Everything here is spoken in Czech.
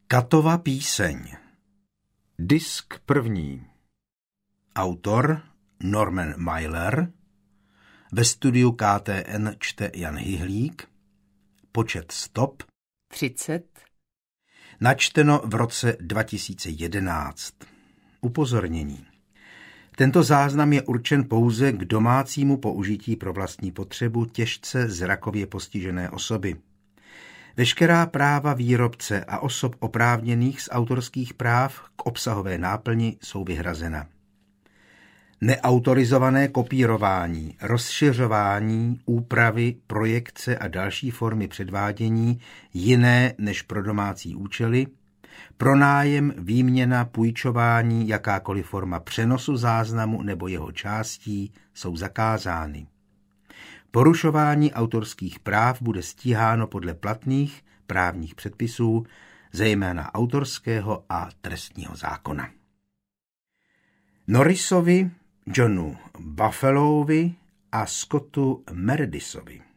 Katova píseň. Disk první. Autor Norman Mailer. Ve studiu KTN čte Jan Hyhlík. Počet stop 30. Načteno v roce 2011. Upozornění. Tento záznam je určen pouze k domácímu použití pro vlastní potřebu těžce zrakově postižené osoby. Veškerá práva výrobce a osob oprávněných z autorských práv k obsahové náplni jsou vyhrazena. Neautorizované kopírování, rozšiřování, úpravy, projekce a další formy předvádění jiné než pro domácí účely, pronájem, výměna, půjčování, jakákoliv forma přenosu záznamu nebo jeho částí jsou zakázány. Porušování autorských práv bude stíháno podle platných právních předpisů, zejména autorského a trestního zákona. Norrisovi, Johnu Buffalovi a Scottu Meredithovi.